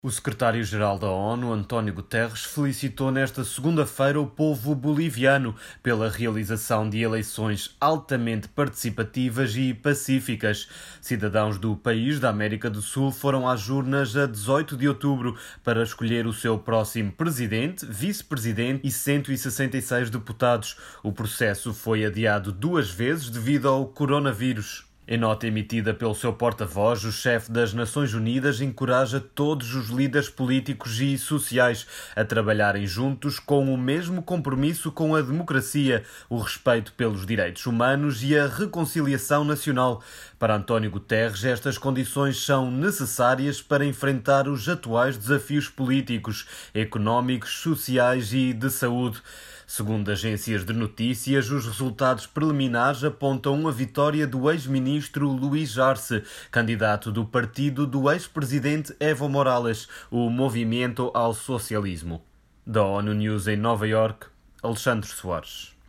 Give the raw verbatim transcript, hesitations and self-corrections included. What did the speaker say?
O secretário-geral da ONU, António Guterres, felicitou nesta segunda-feira o povo boliviano pela realização de eleições altamente participativas e pacíficas. Cidadãos do país da América do Sul foram às urnas a dezoito de outubro para escolher o seu próximo presidente, vice-presidente e cento e sessenta e seis deputados. O processo foi adiado duas vezes devido ao coronavírus. Em nota emitida pelo seu porta-voz, o chefe das Nações Unidas encoraja todos os líderes políticos e sociais a trabalharem juntos com o mesmo compromisso com a democracia, o respeito pelos direitos humanos e a reconciliação nacional. Para António Guterres, estas condições são necessárias para enfrentar os atuais desafios políticos, económicos, sociais e de saúde. Segundo agências de notícias, os resultados preliminares apontam a vitória do ex-ministro Luís Arce, candidato do partido do ex-presidente Evo Morales, o Movimento ao Socialismo. Da ONU News em Nova Iorque, Alexandre Soares.